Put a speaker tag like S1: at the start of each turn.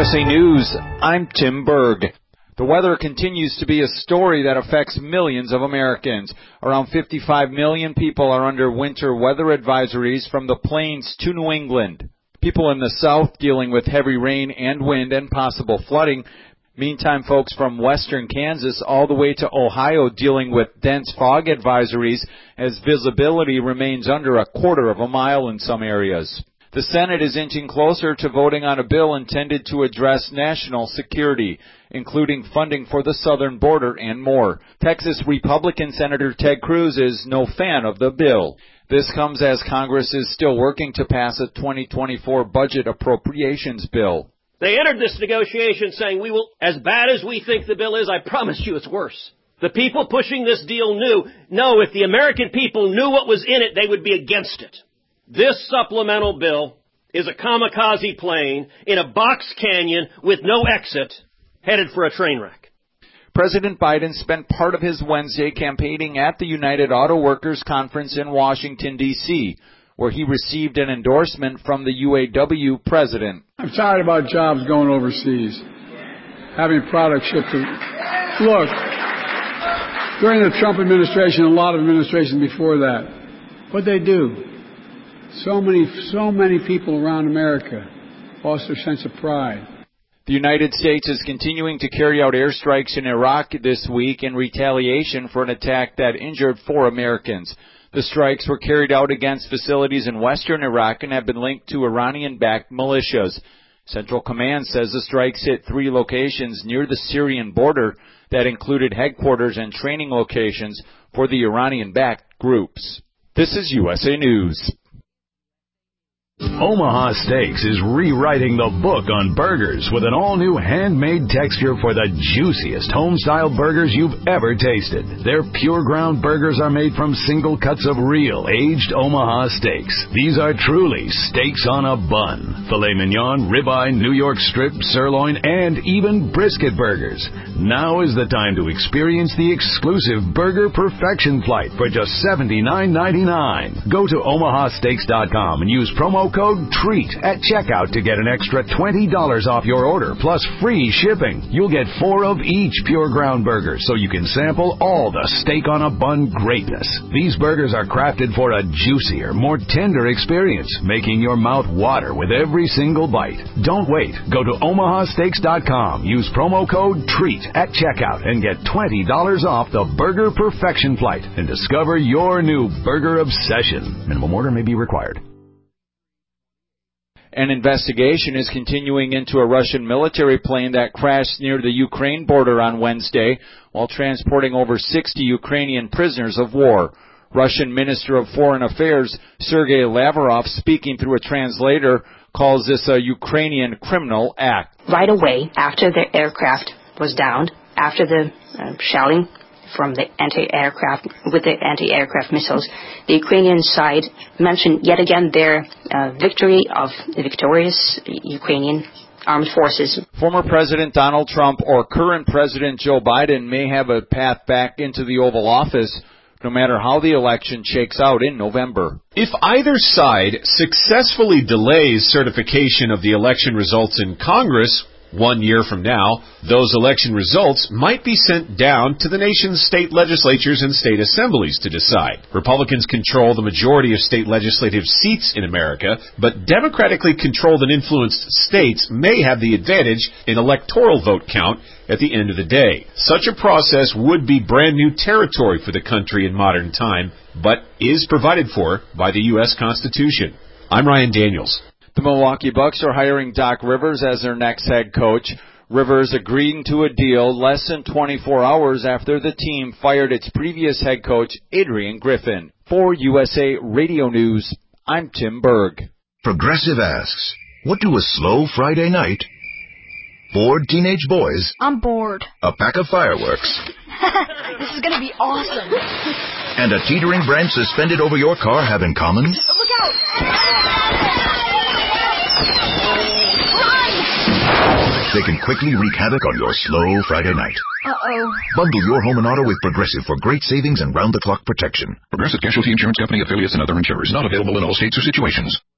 S1: USA News, I'm Tim Berg. The weather continues to be a story that affects millions of Americans. Around 55 million people are under winter weather advisories from the plains to New England. People in the south dealing with heavy rain and wind and possible flooding. Meantime, folks from western Kansas all the way to Ohio dealing with dense fog advisories as visibility remains under a quarter of a mile in some areas. The Senate is inching closer to voting on a bill intended to address national security, including funding for the southern border and more. Texas Republican Senator Ted Cruz is no fan of the bill. This comes as Congress is still working to pass a 2024 budget appropriations bill.
S2: They entered this negotiation saying, we will, as bad as we think the bill is, I promise you it's worse. The people pushing this deal no, if the American people knew what was in it, they would be against it. This supplemental bill is a kamikaze plane in a box canyon with no exit, headed for a train wreck.
S1: President Biden spent part of his Wednesday campaigning at the United Auto Workers Conference in Washington, D.C., where he received an endorsement from the UAW president.
S3: I'm tired about jobs going overseas, having products shipped to... Look, during the Trump administration, a lot of administrations before that, what'd they do? So many people around America lost their sense of pride.
S1: The United States is continuing to carry out airstrikes in Iraq this week in retaliation for an attack that injured 4 Americans. The strikes were carried out against facilities in western Iraq and have been linked to Iranian-backed militias. Central Command says the strikes hit 3 locations near the Syrian border that included headquarters and training locations for the Iranian-backed groups. This is USA News.
S4: Omaha Steaks is rewriting the book on burgers with an all-new handmade texture for the juiciest home-style burgers you've ever tasted. Their pure ground burgers are made from single cuts of real, aged Omaha steaks. These are truly steaks on a bun. Filet mignon, ribeye, New York strip, sirloin, and even brisket burgers. Now is the time to experience the exclusive Burger Perfection Flight for just $79.99. Go to omahasteaks.com and use promo code TREAT at checkout to get an extra $20 off your order, plus free shipping. You'll get 4 of each pure ground burger, so you can sample all the steak on a bun greatness. These burgers are crafted for a juicier, more tender experience, making your mouth water with every single bite. Don't wait. Go to omahasteaks.com. Use promo code TREAT at checkout and get $20 off the Burger Perfection Flight and discover your new burger obsession. Minimum order may be required.
S1: An investigation is continuing into a Russian military plane that crashed near the Ukraine border on Wednesday while transporting over 60 Ukrainian prisoners of war. Russian Minister of Foreign Affairs Sergei Lavrov, speaking through a translator, calls this a Ukrainian criminal act.
S5: Right away, after the aircraft was downed, after the shelling from the anti-aircraft missiles, the Ukrainian side mentioned yet again their victory of the victorious Ukrainian armed forces.
S1: Former President Donald Trump or current President Joe Biden may have a path back into the Oval Office no matter how the election shakes out in November.
S6: If either side successfully delays certification of the election results in Congress 1 year from now, those election results might be sent down to the nation's state legislatures and state assemblies to decide. Republicans control the majority of state legislative seats in America, but democratically controlled and influenced states may have the advantage in electoral vote count at the end of the day. Such a process would be brand new territory for the country in modern time, but is provided for by the U.S. Constitution. I'm Ryan Daniels.
S1: The Milwaukee Bucks are hiring Doc Rivers as their next head coach. Rivers agreeing to a deal less than 24 hours after the team fired its previous head coach, Adrian Griffin. For USA Radio News, I'm Tim Berg.
S7: Progressive asks, what do a slow Friday night, bored teenage boys,
S8: I'm bored,
S7: a pack of fireworks,
S8: this is going to be awesome,
S7: and a teetering branch suspended over your car have in common?
S8: Look out!
S7: They can quickly wreak havoc on your slow Friday night.
S8: Uh-oh.
S7: Bundle your home and auto with Progressive for great savings and round-the-clock protection.
S9: Progressive Casualty Insurance Company, affiliates, and other insurers. Not available in all states or situations.